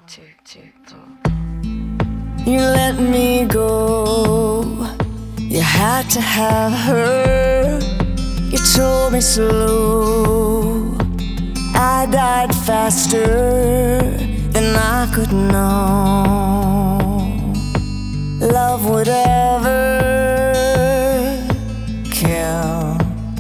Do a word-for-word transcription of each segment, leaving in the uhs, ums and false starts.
two, two, four. You let me go. You had to have her. You told me slow. I died faster than I could know. Love would ever kill.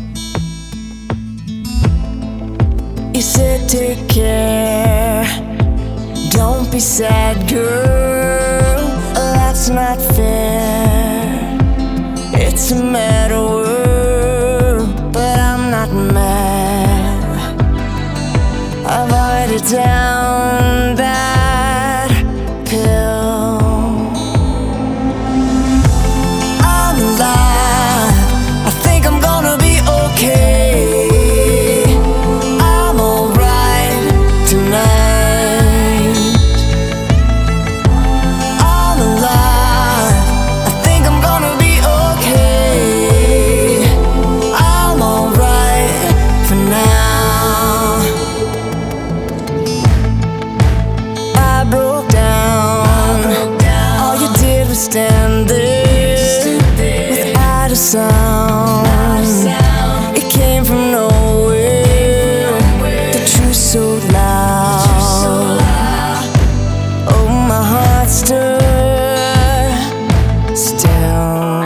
You said take care, don't be sad, girl. That's not fair. It's a mad world, but I'm not mad. I've already down that pill. I'm alive, I think I'm gonna be okay. I'm alright tonight. I'm alive, I think I'm gonna be okay. I'm alright for now. I broke down, all you did was stand there without a sound. It came from nowhere, the truth so loud. Oh, my heart stood still.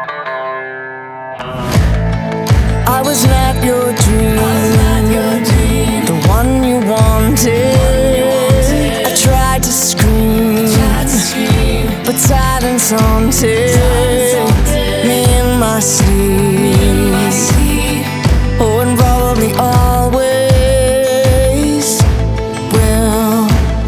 I was not your dream, the one you wanted. I tried to scream, but silence haunted me in my sleep. Oh, and probably always will.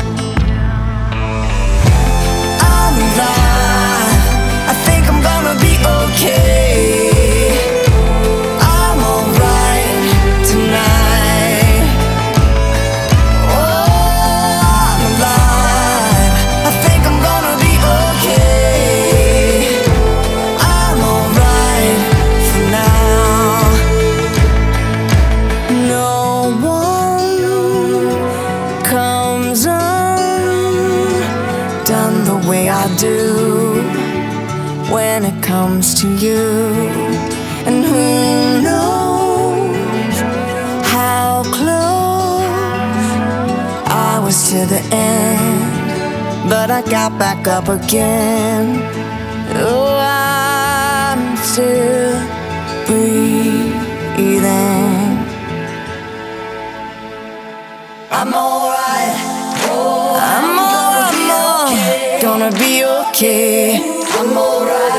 I'm alive, I think I'm gonna be okay. I'm alright tonight. Oh, I'm alive, I think I'm gonna be okay. I'm alright for now. No one comes undone the way I do when it comes to you. And who knows how close I was to the end, but I got back up again. Oh, I'm still breathing. I'm alright. Oh, I'm, I'm gonna, be okay. gonna be okay. I'm alright.